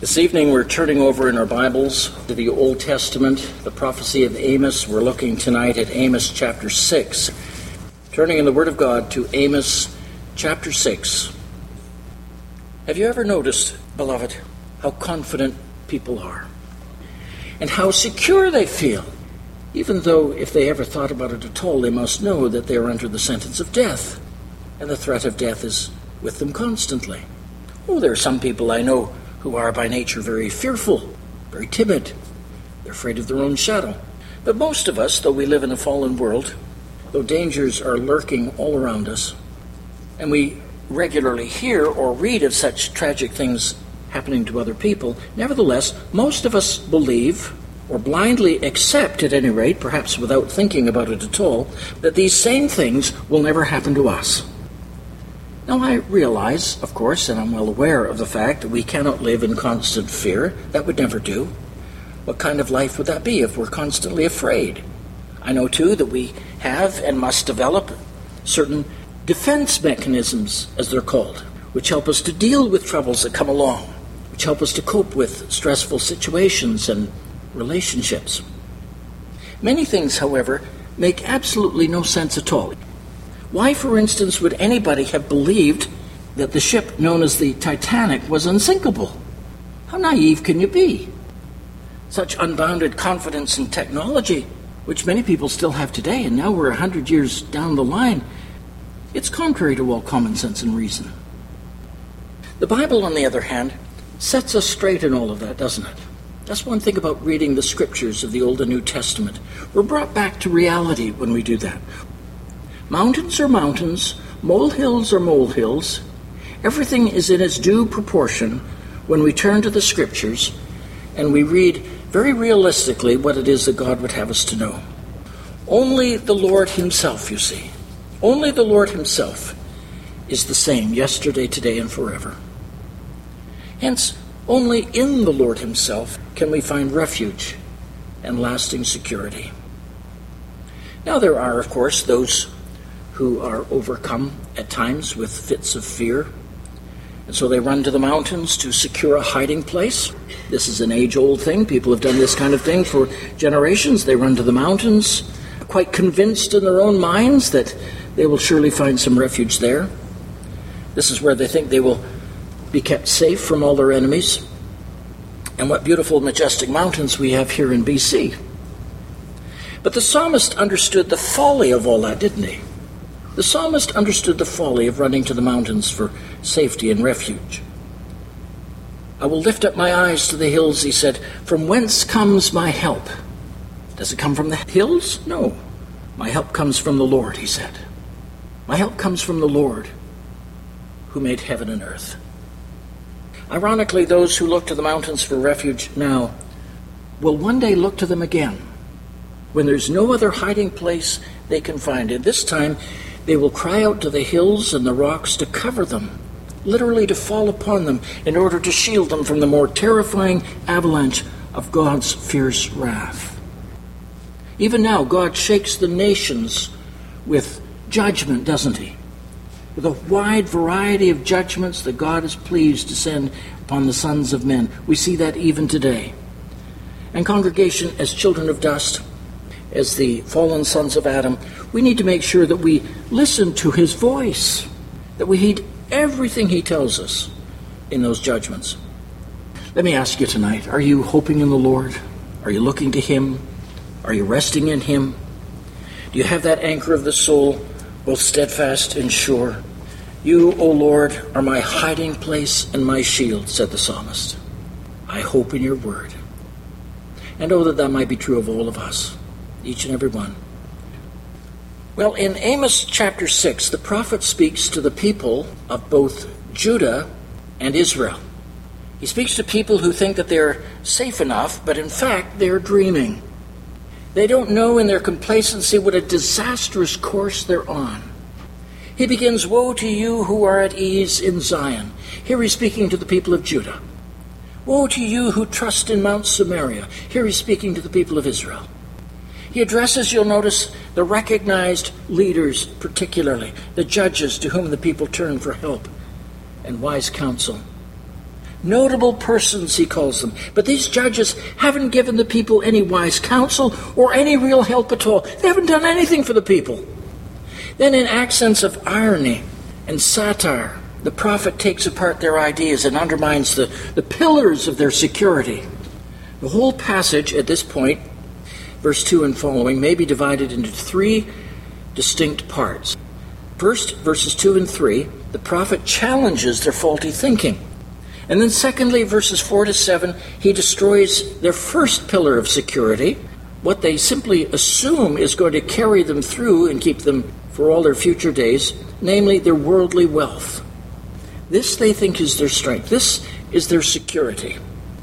This evening we're turning over in our Bibles to the Old Testament, the prophecy of Amos. We're looking tonight at Amos chapter 6. Turning in the Word of God to Amos chapter 6. Have you ever noticed, beloved, how confident people are? And how secure they feel? Even though if they ever thought about it at all, they must know that they are under the sentence of death. And the threat of death is with them constantly. Oh, there are some people I know who are by nature very fearful, very timid. They're afraid of their own shadow. But most of us, though we live in a fallen world, though dangers are lurking all around us, and we regularly hear or read of such tragic things happening to other people, nevertheless, most of us believe, or blindly accept at any rate, perhaps without thinking about it at all, that these same things will never happen to us. Now I realize, of course, and I'm well aware of the fact that we cannot live in constant fear. That would never do. What kind of life would that be if we're constantly afraid? I know, too, that we have and must develop certain defense mechanisms, as they're called, which help us to deal with troubles that come along, which help us to cope with stressful situations and relationships. Many things, however, make absolutely no sense at all. Why, for instance, would anybody have believed that the ship known as the Titanic was unsinkable? How naive can you be? Such unbounded confidence in technology, which many people still have today, and now we're 100 years down the line, it's contrary to all common sense and reason. The Bible, on the other hand, sets us straight in all of that, doesn't it? That's one thing about reading the scriptures of the Old and New Testament. We're brought back to reality when we do that. Mountains are mountains, molehills are molehills. Everything is in its due proportion when we turn to the scriptures and we read very realistically what it is that God would have us to know. Only the Lord himself, you see, only the Lord himself is the same yesterday, today, and forever. Hence, only in the Lord himself can we find refuge and lasting security. Now there are, of course, those who are overcome at times with fits of fear. And so they run to the mountains to secure a hiding place. This is an age-old thing. People have done this kind of thing for generations. They run to the mountains, quite convinced in their own minds that they will surely find some refuge there. This is where they think they will be kept safe from all their enemies. And what beautiful, majestic mountains we have here in BC. But the psalmist understood the folly of all that, didn't he? The psalmist understood the folly of running to the mountains for safety and refuge. I will lift up my eyes to the hills, he said. From whence comes my help? Does it come from the hills? No. My help comes from the Lord, he said. My help comes from the Lord, who made heaven and earth. Ironically, those who look to the mountains for refuge now will one day look to them again, when there's no other hiding place they can find. And this time, they will cry out to the hills and the rocks to cover them, literally to fall upon them in order to shield them from the more terrifying avalanche of God's fierce wrath. Even now, God shakes the nations with judgment, doesn't he? With a wide variety of judgments that God is pleased to send upon the sons of men. We see that even today. And congregation, as children of dust, as the fallen sons of Adam, we need to make sure that we listen to his voice, that we heed everything he tells us in those judgments. Let me ask you tonight, are you hoping in the Lord? Are you looking to him? Are you resting in him? Do you have that anchor of the soul, both steadfast and sure? You, O Lord, are my hiding place and my shield, said the psalmist. I hope in your word. And oh, that might be true of all of us, each and every one. Well, in Amos chapter 6, the prophet speaks to the people of both Judah and Israel. He speaks to people who think that they're safe enough, but in fact, they're dreaming. They don't know in their complacency what a disastrous course they're on. He begins, woe to you who are at ease in Zion. Here he's speaking to the people of Judah. Woe to you who trust in Mount Samaria. Here he's speaking to the people of Israel. He addresses, you'll notice, the recognized leaders, particularly the judges to whom the people turn for help and wise counsel. Notable persons, he calls them. But these judges haven't given the people any wise counsel or any real help at all. They haven't done anything for the people. Then in accents of irony and satire, the prophet takes apart their ideas and undermines the pillars of their security. The whole passage at this point, verse 2 and following, may be divided into three distinct parts. First, verses 2 and 3, the prophet challenges their faulty thinking. And then secondly, verses 4 to 7, he destroys their first pillar of security, what they simply assume is going to carry them through and keep them for all their future days, namely their worldly wealth. This they think is their strength. This is their security.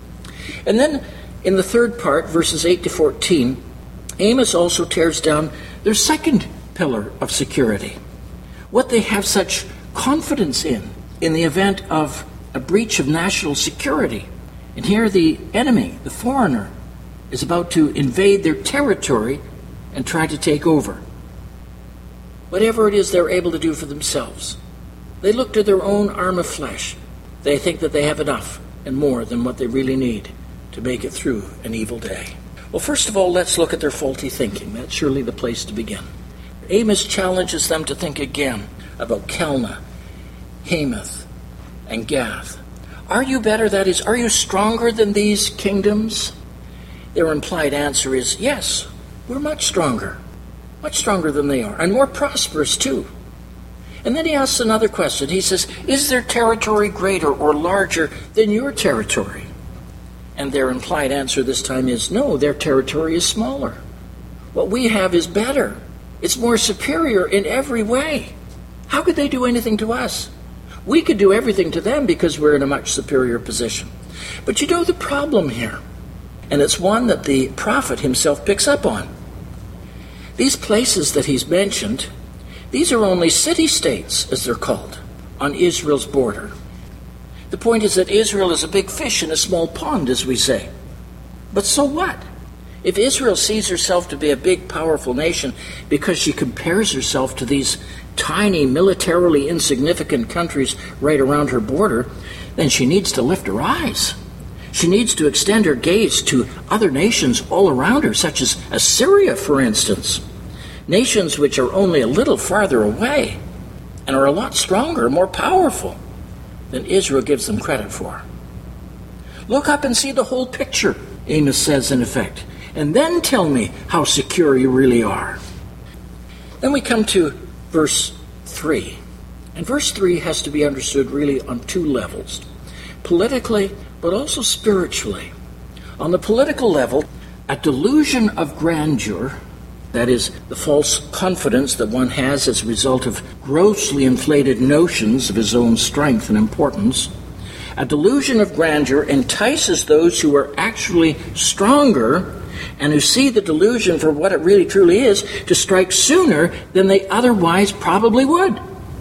And then in the third part, verses 8 to 14, Amos also tears down their second pillar of security, what they have such confidence in the event of a breach of national security. And here the enemy, the foreigner, is about to invade their territory and try to take over. Whatever it is they're able to do for themselves, they look to their own arm of flesh. They think that they have enough and more than what they really need to make it through an evil day. Well, first of all, let's look at their faulty thinking. That's surely the place to begin. Amos challenges them to think again about Kelna, Hamath, and Gath. Are you better? That is, are you stronger than these kingdoms? Their implied answer is, yes, we're much stronger than they are, and more prosperous too. And then he asks another question. He says, is their territory greater or larger than your territory? And their implied answer this time is, no, their territory is smaller. What we have is better. It's more superior in every way. How could they do anything to us? We could do everything to them because we're in a much superior position. But you know the problem here, and it's one that the prophet himself picks up on. These places that he's mentioned, these are only city-states, as they're called, on Israel's border. The point is that Israel is a big fish in a small pond, as we say. But so what? If Israel sees herself to be a big, powerful nation because she compares herself to these tiny, militarily insignificant countries right around her border, then she needs to lift her eyes. She needs to extend her gaze to other nations all around her, such as Assyria, for instance. Nations which are only a little farther away and are a lot stronger, more powerful than Israel gives them credit for. Look up and see the whole picture, Amos says in effect, and then tell me how secure you really are. Then we come to verse 3. And verse 3 has to be understood really on two levels, politically but also spiritually. On the political level, a delusion of grandeur, that is, the false confidence that one has as a result of grossly inflated notions of his own strength and importance, a delusion of grandeur entices those who are actually stronger and who see the delusion for what it really truly is to strike sooner than they otherwise probably would.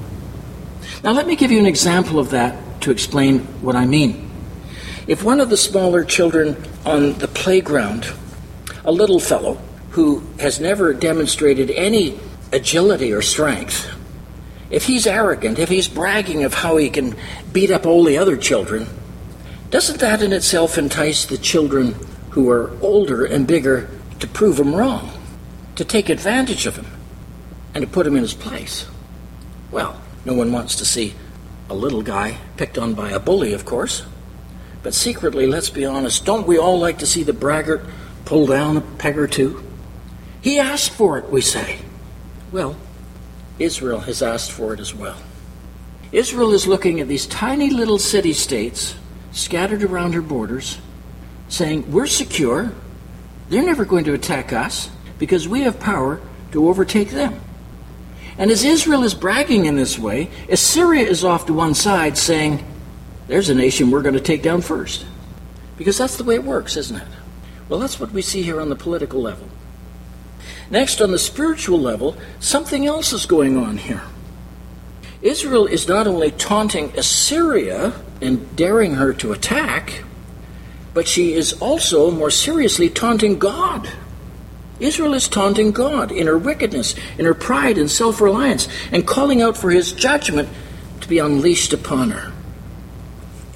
Now let me give you an example of that to explain what I mean. If one of the smaller children on the playground, a little fellow who has never demonstrated any agility or strength, if he's arrogant, if he's bragging of how he can beat up all the other children, doesn't that in itself entice the children who are older and bigger to prove him wrong, to take advantage of him, and to put him in his place? Well, no one wants to see a little guy picked on by a bully, of course. But secretly, let's be honest, don't we all like to see the braggart pull down a peg or two? He asked for it, we say. Well, Israel has asked for it as well. Israel is looking at these tiny little city-states scattered around her borders, saying, we're secure. They're never going to attack us because we have power to overtake them. And as Israel is bragging in this way, Assyria is off to one side saying, there's a nation we're going to take down first. Because that's the way it works, isn't it? Well, that's what we see here on the political level. Next, on the spiritual level, something else is going on here. Israel is not only taunting Assyria and daring her to attack, but she is also more seriously taunting God. Israel is taunting God in her wickedness, in her pride and self-reliance, and calling out for his judgment to be unleashed upon her.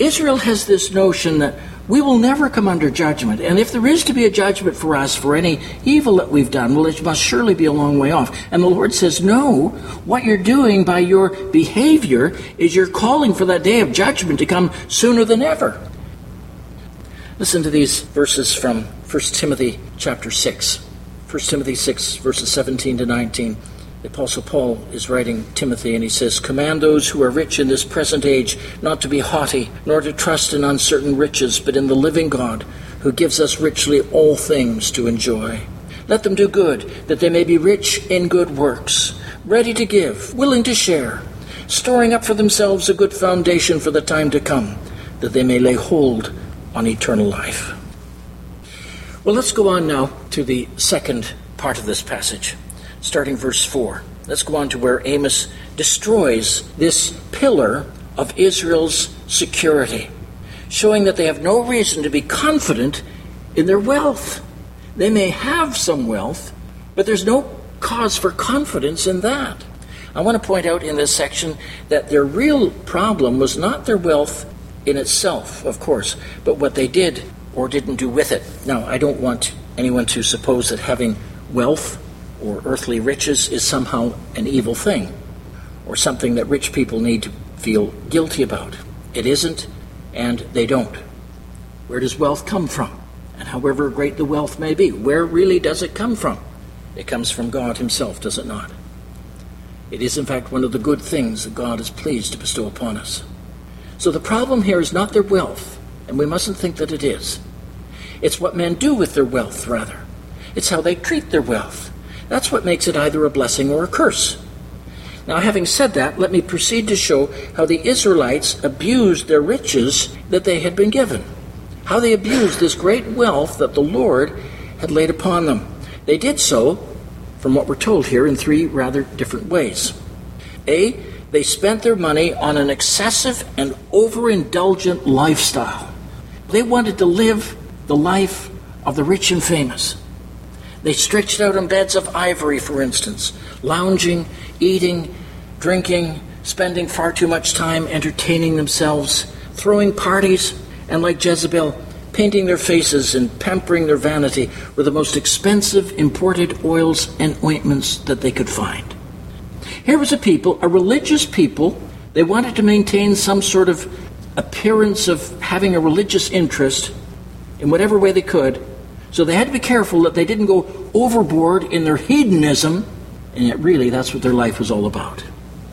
Israel has this notion that we will never come under judgment, and if there is to be a judgment for us for any evil that we've done, well, it must surely be a long way off. And the Lord says, no, what you're doing by your behavior is you're calling for that day of judgment to come sooner than ever. Listen to these verses from 1 Timothy chapter 6. 1 Timothy 6, verses 17 to 19. The Apostle Paul is writing Timothy, and he says, "Command those who are rich in this present age not to be haughty, nor to trust in uncertain riches, but in the living God, who gives us richly all things to enjoy. Let them do good, that they may be rich in good works, ready to give, willing to share, storing up for themselves a good foundation for the time to come, that they may lay hold on eternal life." Well, let's go on now to the second part of this passage. Starting verse 4. Let's go on to where Amos destroys this pillar of Israel's security, showing that they have no reason to be confident in their wealth. They may have some wealth, but there's no cause for confidence in that. I want to point out in this section that their real problem was not their wealth in itself, of course, but what they did or didn't do with it. Now, I don't want anyone to suppose that having wealth or earthly riches is somehow an evil thing, or something that rich people need to feel guilty about. It isn't, and they don't. Where does wealth come from? And however great the wealth may be, where really does it come from? It comes from God himself, does it not? It is, in fact, one of the good things that God is pleased to bestow upon us. So the problem here is not their wealth, and we mustn't think that it is. It's what men do with their wealth, rather. It's how they treat their wealth. That's what makes it either a blessing or a curse. Now, having said that, let me proceed to show how the Israelites abused their riches that they had been given. How they abused this great wealth that the Lord had laid upon them. They did so, from what we're told here, in three rather different ways. A, they spent their money on an excessive and overindulgent lifestyle. They wanted to live the life of the rich and famous. They stretched out on beds of ivory, for instance, lounging, eating, drinking, spending far too much time entertaining themselves, throwing parties, and like Jezebel, painting their faces and pampering their vanity with the most expensive imported oils and ointments that they could find. Here was a religious people. They wanted to maintain some sort of appearance of having a religious interest in whatever way they could. So they had to be careful that they didn't go overboard in their hedonism, and yet really that's what their life was all about.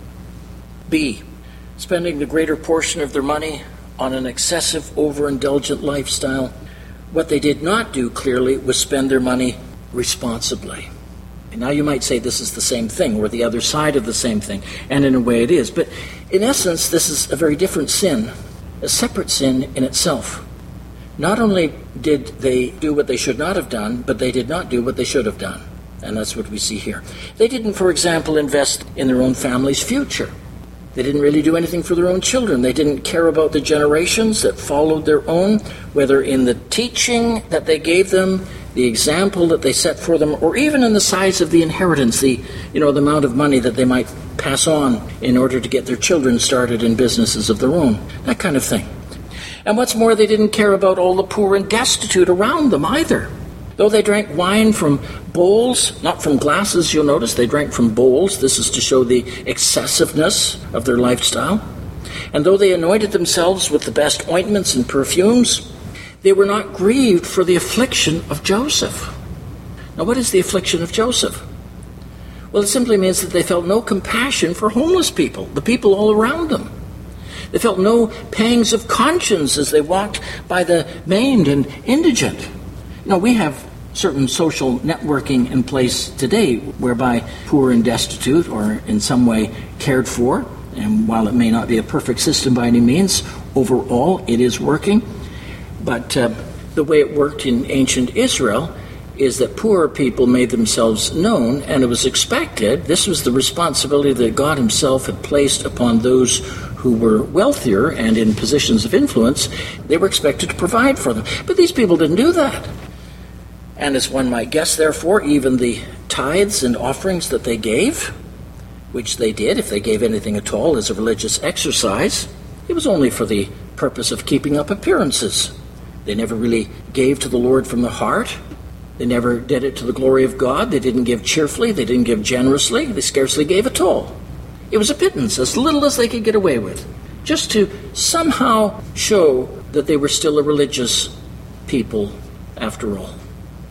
B, spending the greater portion of their money on an excessive, overindulgent lifestyle. What they did not do, clearly, was spend their money responsibly. And now you might say this is the same thing, or the other side of the same thing, and in a way it is. But in essence, this is a very different sin, a separate sin in itself. Not only did they do what they should not have done, but they did not do what they should have done. And that's what we see here. They didn't, for example, invest in their own family's future. They didn't really do anything for their own children. They didn't care about the generations that followed their own, whether in the teaching that they gave them, the example that they set for them, or even in the size of the inheritance, the amount of money that they might pass on in order to get their children started in businesses of their own, that kind of thing. And what's more, they didn't care about all the poor and destitute around them either. Though they drank wine from bowls, not from glasses, you'll notice, they drank from bowls. This is to show the excessiveness of their lifestyle. And though they anointed themselves with the best ointments and perfumes, they were not grieved for the affliction of Joseph. Now, what is the affliction of Joseph? Well, it simply means that they felt no compassion for homeless people, the people all around them. They felt no pangs of conscience as they walked by the maimed and indigent. We have certain social networking in place today whereby poor and destitute are in some way cared for. And while it may not be a perfect system by any means, overall it is working. But the way it worked in ancient Israel is that poorer people made themselves known, and it was expected, this was the responsibility that God himself had placed upon those who were wealthier and in positions of influence. They were expected to provide for them. But these people didn't do that. And as one might guess, therefore, even the tithes and offerings that they gave, which they did, if they gave anything at all as a religious exercise, it was only for the purpose of keeping up appearances. They never really gave to the Lord from the heart. They never did it to the glory of God. They didn't give cheerfully. They didn't give generously. They scarcely gave at all. It was a pittance, as little as they could get away with, just to somehow show that they were still a religious people after all.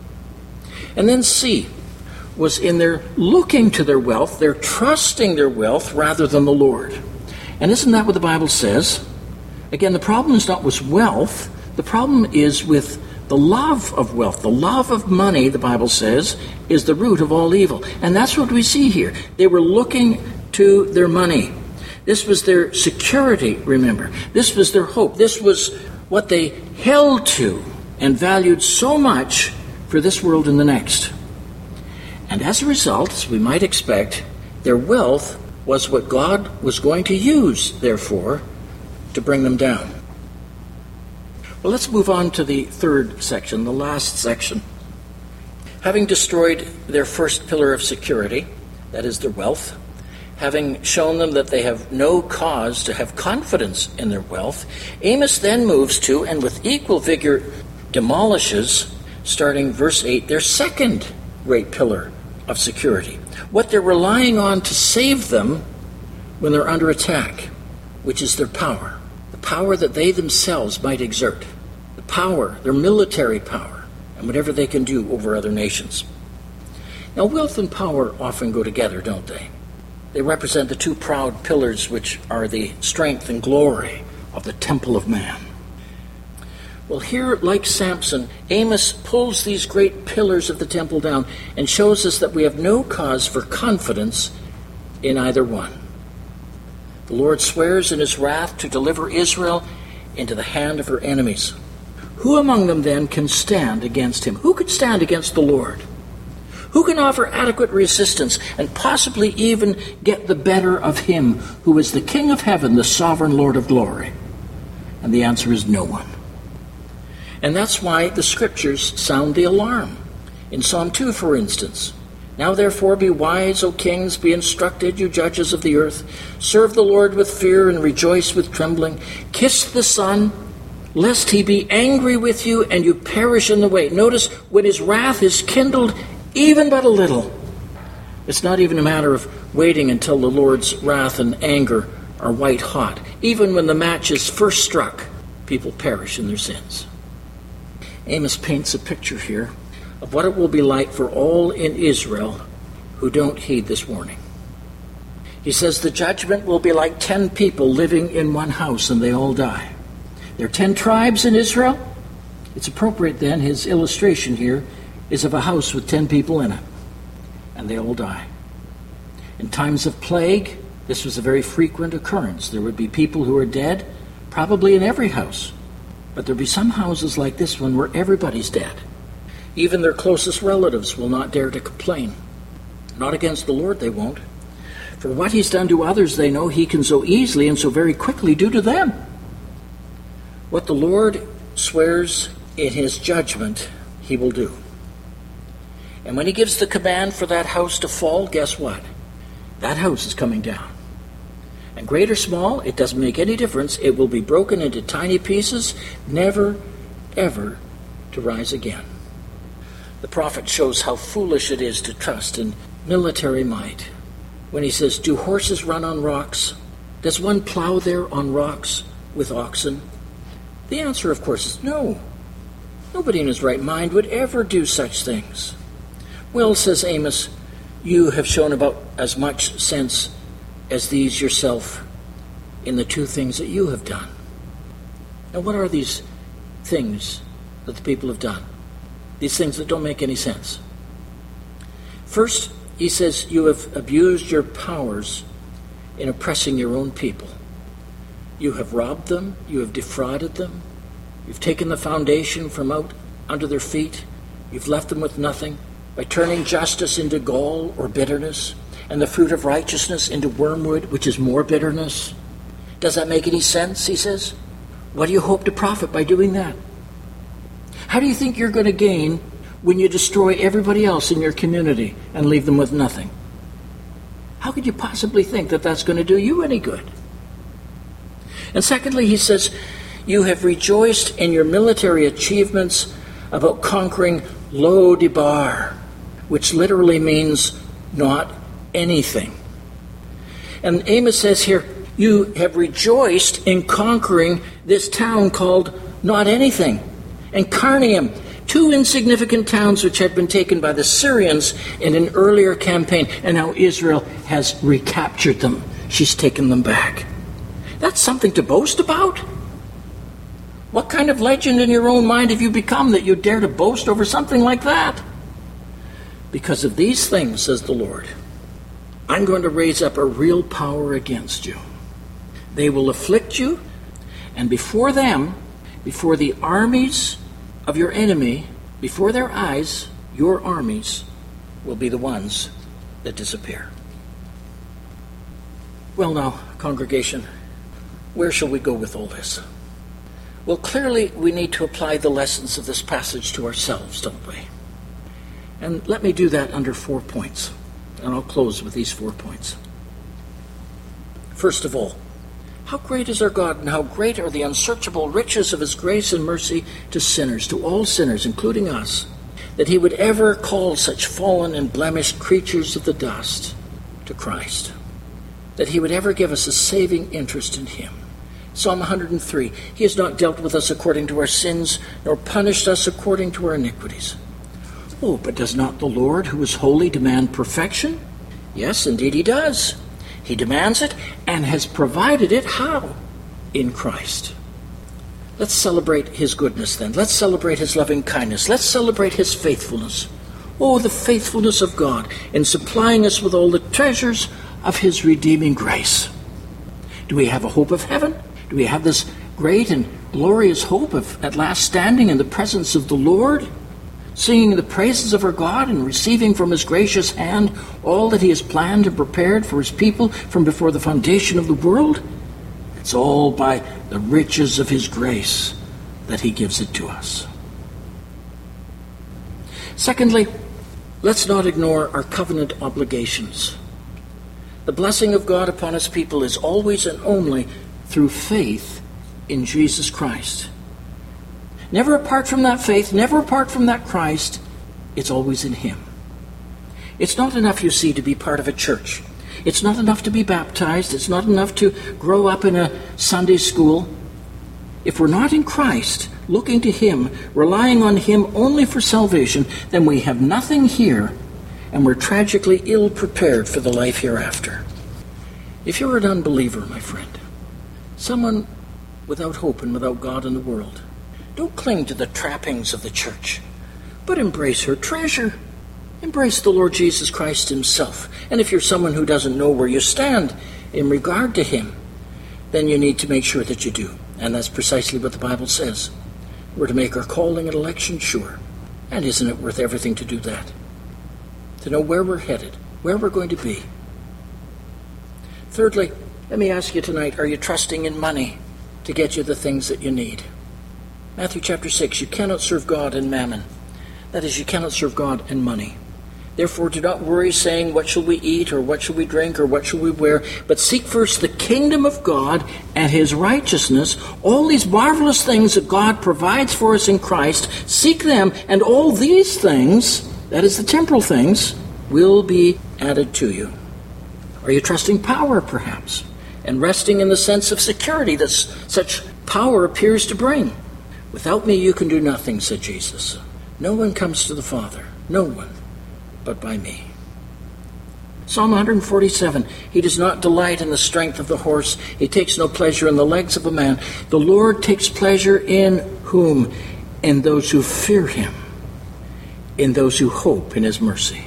And then C was in their looking to their wealth, their trusting their wealth rather than the Lord. And isn't that what the Bible says? Again, the problem is not with wealth. The problem is with the love of wealth. The love of money, the Bible says, is the root of all evil. And that's what we see here. They were looking to their money. This was their security, remember. This was their hope. This was what they held to and valued so much for this world and the next. And as a result, as we might expect, their wealth was what God was going to use, therefore, to bring them down. Well, let's move on to the third section, the last section. Having destroyed their first pillar of security, that is their wealth, having shown them that they have no cause to have confidence in their wealth, Amos then moves to, and with equal vigor demolishes, starting verse 8, their second great pillar of security, what they're relying on to save them when they're under attack, which is their power. The power that they themselves might exert, the power, their military power, and whatever they can do over other nations. Now, wealth and power often go together, don't they? They represent the two proud pillars which are the strength and glory of the temple of man. Well, here, like Samson, Amos pulls these great pillars of the temple down and shows us that we have no cause for confidence in either one. The Lord swears in his wrath to deliver Israel into the hand of her enemies. Who among them then can stand against him? Who could stand against the Lord? Who can offer adequate resistance and possibly even get the better of him who is the King of heaven, the sovereign Lord of glory? And the answer is no one. And that's why the scriptures sound the alarm. In Psalm 2, for instance, now therefore be wise, O kings, be instructed, you judges of the earth. Serve the Lord with fear and rejoice with trembling. Kiss the Son, lest he be angry with you and you perish in the way. Notice, when his wrath is kindled, even but a little. It's not even a matter of waiting until the Lord's wrath and anger are white hot. Even when the match is first struck, people perish in their sins. Amos paints a picture here of what it will be like for all in Israel who don't heed this warning. He says the judgment will be like 10 people living in one house and they all die. There are 10 tribes in Israel. It's appropriate then, his illustration here is of a house with 10 people in it, and they all die. In times of plague, this was a very frequent occurrence. There would be people who are dead, probably in every house. But there'll be some houses like this one where everybody's dead. Even their closest relatives will not dare to complain. Not against the Lord they won't. For what he's done to others, they know he can so easily and so very quickly do to them. What the Lord swears in his judgment, he will do. And when he gives the command for that house to fall, guess what? That house is coming down. And great or small, it doesn't make any difference. It will be broken into tiny pieces, never, ever to rise again. The prophet shows how foolish it is to trust in military might. When he says, do horses run on rocks? Does one plow there on rocks with oxen? The answer, of course, is no. Nobody in his right mind would ever do such things. Well, says Amos, you have shown about as much sense as these yourself in the two things that you have done. Now, what are these things that the people have done? These things that don't make any sense. First, he says, you have abused your powers in oppressing your own people. You have robbed them, you have defrauded them, you've taken the foundation from out under their feet, you've left them with nothing, by turning justice into gall or bitterness, and the fruit of righteousness into wormwood, which is more bitterness. Does that make any sense, he says? What do you hope to profit by doing that? How do you think you're going to gain when you destroy everybody else in your community and leave them with nothing? How could you possibly think that that's going to do you any good? And secondly, he says, You have rejoiced in your military achievements about conquering Lo Debar, which literally means not anything. And Amos says here, you have rejoiced in conquering this town called not anything. And Carnium, two insignificant towns which had been taken by the Syrians in an earlier campaign, and now Israel has recaptured them. She's taken them back. That's something to boast about. What kind of legend in your own mind have you become that you dare to boast over something like that? Because of these things, says the Lord, I'm going to raise up a real power against you. They will afflict you, and before them, before the armies of your enemy, before their eyes, your armies will be the ones that disappear. Well now, congregation, where shall we go with all this? Well, clearly we need to apply the lessons of this passage to ourselves, don't we? And let me do that under 4 points. And I'll close with these 4 points. First of all, how great is our God, and how great are the unsearchable riches of his grace and mercy to sinners, to all sinners, including us, that he would ever call such fallen and blemished creatures of the dust to Christ, that he would ever give us a saving interest in him. Psalm 103, he has not dealt with us according to our sins, nor punished us according to our iniquities. Oh, but does not the Lord, who is holy, demand perfection? Yes, indeed he does. He demands it and has provided it. How? In Christ. Let's celebrate his goodness then. Let's celebrate his loving kindness. Let's celebrate his faithfulness. Oh, the faithfulness of God in supplying us with all the treasures of his redeeming grace. Do we have a hope of heaven? Do we have this great and glorious hope of at last standing in the presence of the Lord, singing the praises of our God and receiving from his gracious hand all that he has planned and prepared for his people from before the foundation of the world? It's all by the riches of his grace that he gives it to us. Secondly, let's not ignore our covenant obligations. The blessing of God upon his people is always and only through faith in Jesus Christ. Never apart from that faith, never apart from that Christ, it's always in him. It's not enough, you see, to be part of a church. It's not enough to be baptized. It's not enough to grow up in a Sunday school. If we're not in Christ, looking to him, relying on him only for salvation, then we have nothing here, and we're tragically ill prepared for the life hereafter. If you're an unbeliever, my friend, someone without hope and without God in the world, don't cling to the trappings of the church, but embrace her treasure. Embrace the Lord Jesus Christ himself. And if you're someone who doesn't know where you stand in regard to him, then you need to make sure that you do. And that's precisely what the Bible says. We're to make our calling and election sure. And isn't it worth everything to do that? To know where we're headed, where we're going to be. Thirdly, let me ask you tonight, are you trusting in money to get you the things that you need? Matthew chapter 6, you cannot serve God and mammon. That is, you cannot serve God and money. Therefore, do not worry, saying, what shall we eat, or what shall we drink, or what shall we wear? But seek first the kingdom of God and his righteousness. All these marvelous things that God provides for us in Christ, seek them, and all these things, that is the temporal things, will be added to you. Are you trusting power, perhaps, and resting in the sense of security that such power appears to bring? Without me you can do nothing, said Jesus. No one comes to the Father, no one, but by me. Psalm 147, he does not delight in the strength of the horse. He takes no pleasure in the legs of a man. The Lord takes pleasure in whom? In those who fear him, in those who hope in his mercy.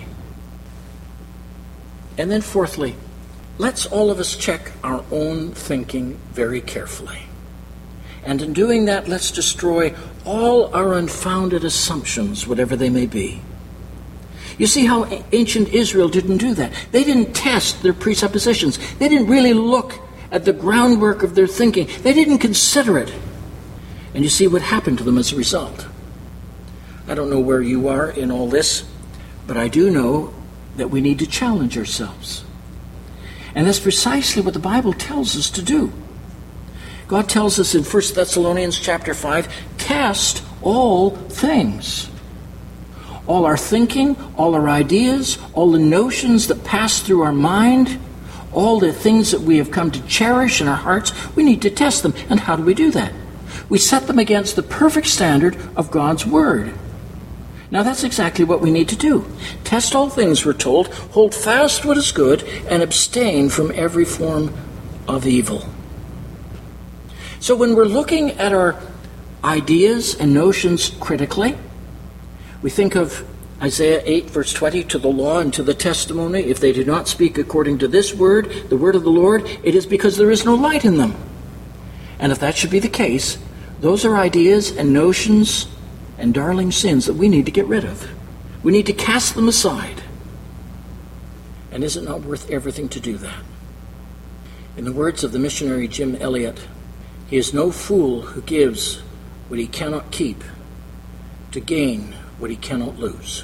And then fourthly, let's all of us check our own thinking very carefully. And in doing that, let's destroy all our unfounded assumptions, whatever they may be. You see how ancient Israel didn't do that. They didn't test their presuppositions. They didn't really look at the groundwork of their thinking. They didn't consider it. And you see what happened to them as a result. I don't know where you are in all this, but I do know that we need to challenge ourselves. And that's precisely what the Bible tells us to do. God tells us in 1 Thessalonians chapter 5, cast all things. All our thinking, all our ideas, all the notions that pass through our mind, all the things that we have come to cherish in our hearts, we need to test them. And how do we do that? We set them against the perfect standard of God's Word. Now that's exactly what we need to do. Test all things, we're told, hold fast what is good, and abstain from every form of evil. So when we're looking at our ideas and notions critically, we think of Isaiah 8, verse 20, to the law and to the testimony, if they do not speak according to this word, the word of the Lord, it is because there is no light in them. And if that should be the case, those are ideas and notions and darling sins that we need to get rid of. We need to cast them aside. And is it not worth everything to do that? In the words of the missionary Jim Elliot, he is no fool who gives what he cannot keep to gain what he cannot lose.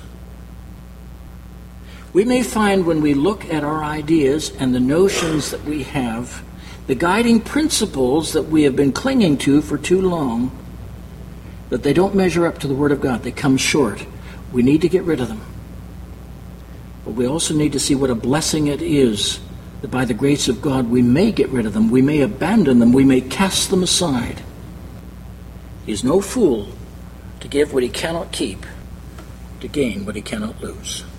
We may find when we look at our ideas and the notions that we have, the guiding principles that we have been clinging to for too long, that they don't measure up to the Word of God. They come short. We need to get rid of them. But we also need to see what a blessing it is that by the grace of God we may get rid of them, we may abandon them, we may cast them aside. He is no fool to give what he cannot keep, to gain what he cannot lose.